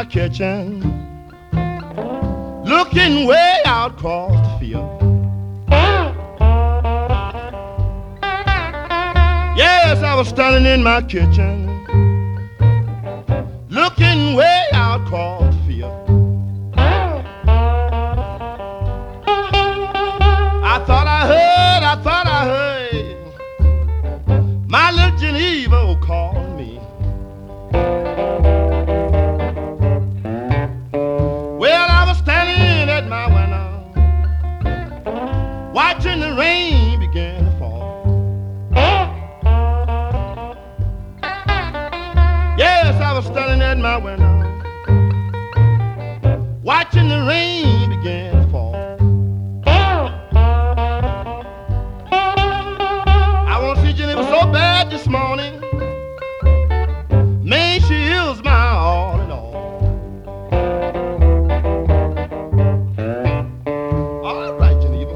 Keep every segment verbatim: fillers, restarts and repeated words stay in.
my kitchen, looking way out across the field. Yes, I was standing in my kitchen, looking way out across the field. I thought I heard, I thought I heard my little Geneva calling me. Well, I was standing at my window, watching the rain begin to fall. Yes, I was standing at my window, watching the rain begin to fall. I want to see Geneva so bad this morning. Man, she is my all in all. All right, Geneva.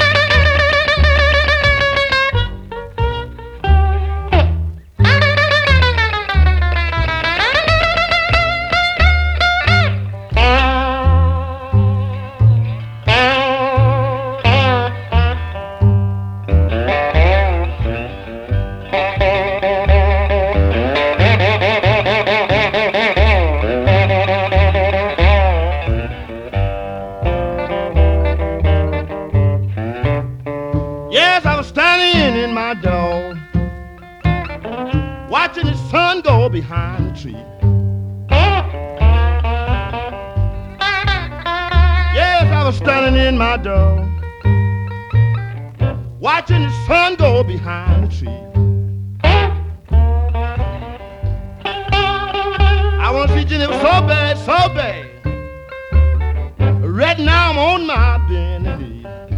Yes, I was standing in my door, watching the sun go behind the tree. Yes, I was standing in my door, watching the sun go behind the tree. I want to see Geneva so bad, so bad. Right now I'm on my bending knee.